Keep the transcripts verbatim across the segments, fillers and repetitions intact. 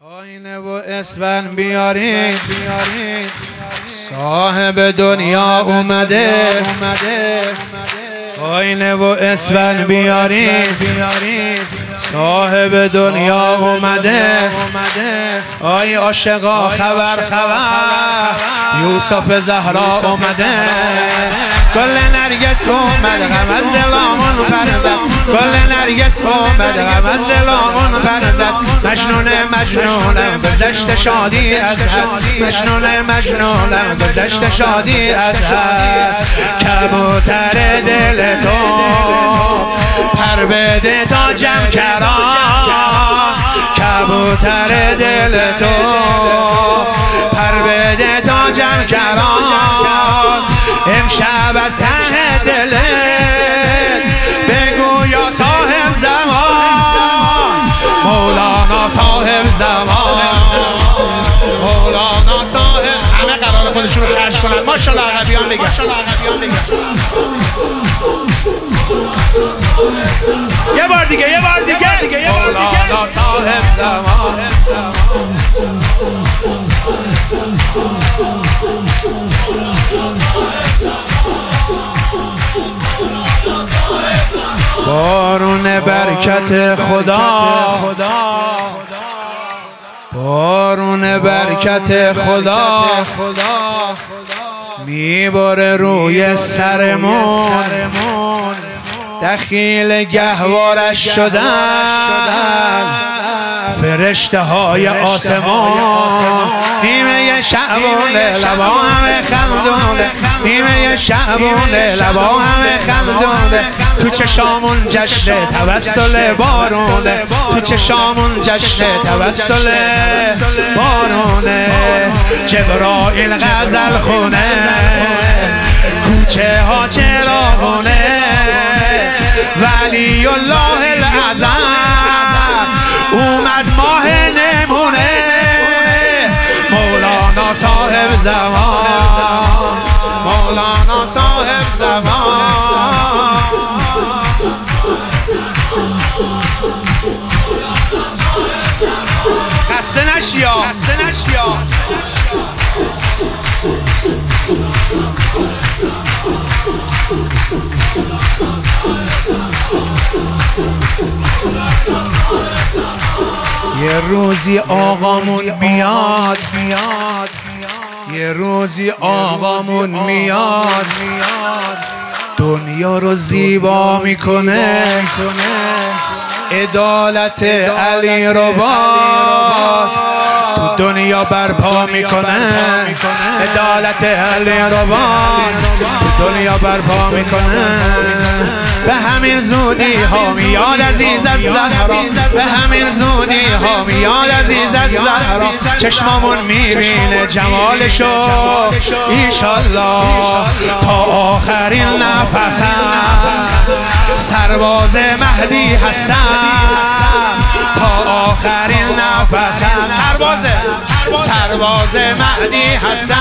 آینه و اسفن بیارین صاحب دنیا اومده آینه و اسفن بیارین صاحب دنیا اومده آی عاشقا خبر خبر یوسف زهرا اومده گل نرگس اومد غم از دلامون برزد گل نرگس اومد غم از دلامون برزد مجنون مجنونم گذشت شادی از حد مجنون مجنونم گذشت شادی از حد کبوتر دل تو پر بده تا جمع کران کبوتر دل تو پر بده تا جمع کران امشب از ته دلت بگو یا صاحب زمان مولانا صاحب زمان مولانا صاحب همه قرار خودشون رو خرج کنن ماشاءالله عربیان بگن یه بار دیگه یه بار دیگه یه بار دیگه مولانا صاحب زمان بارون برکت خدا بارون برکت خدا میباره روی سرمون دخیل گهوارش شدن فرشته های آسمان نیمه شعبونه لبا همه خندونه نیمه شعبونه لبا همه خندونه تو چشامون جشن توسل بارونه تو چشامون جشن توسل بارونه جبرائیل غزل خونه کوچه ها چراغونه ولی الله الاعظم اومد ماه نمونه مولانا صاحب زمان مولانا صاحب زمان خسته نشیا خسته نشیا یه روزی آقامون میاد میاد یه روزی آقامون میاد دنیا رو زیبا میکنه عدالت علی رو باز تو دنیا برپا میکنه عدالت علی رو باز تو دنیا برپا میکنه به همین زودی ها میاد عزیز از زهرا به همین زودی ها میاد عزیز از زهرا چشمامون میبینه جمالشو ایشالله تا آخرین نفسم سرباز مهدی هستم تا آخرین نفسم سرباز سرباز مهدی هستم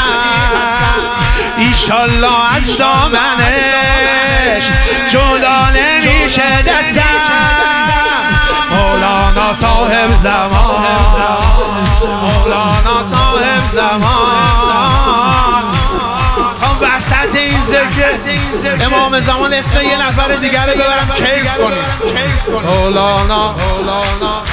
ایشالله از دامنش جدا نمیشه دستم مولانا صاحب زمان مولانا صاحب زمان هم وسط این ذکر امام زمان اسم یه نفر دیگر رو ببرم کیف کنیم مولانا مولانا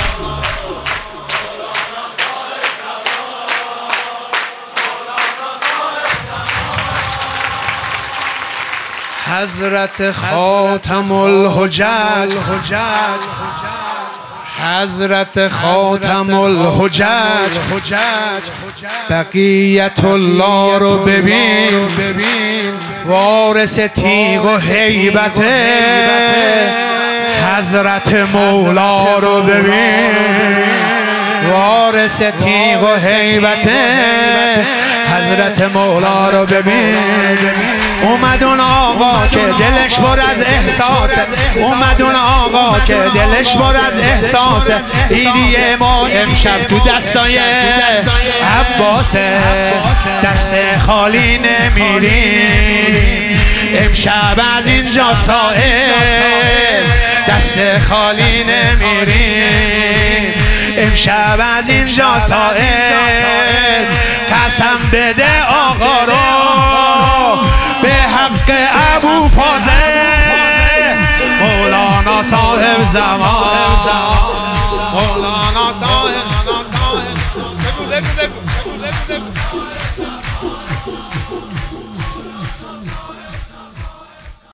حضرت خاتم الحجج حضرت خاتم الحجج بقیت الله رو ببین وارث تیغ و هیبته حضرت مولا رو ببین وارث تیغ و هیبته حضرت مولا رو ببین اومد اون آقا که دلش پر از احساسه اومد اون آقا که دلش پر از احساسه ایدی ما امشب تو دستای عباسه دست خالی نمیریم امشب از اینجا صاحب دست خالی نمیریم امشب از اینجا صاحب قسم بده آقا رو به حق ابو فاضل مولانا صاحب زمان مولانا صاحب بگو بگو بگو بگو بگو